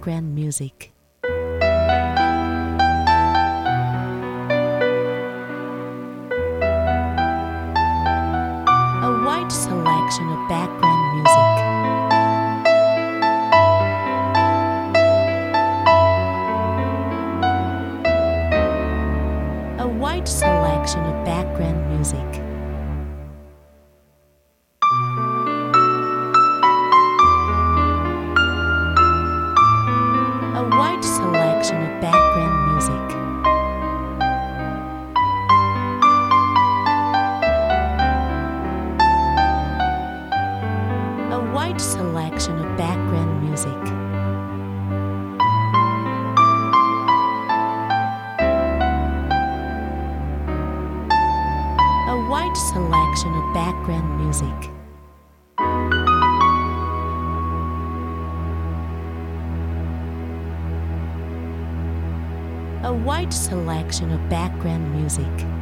background music. A wide selection of background music. A wide selection of background music. A wide selection of background music. A wide selection of background music. A wide selection of background music. A wide selection of background music.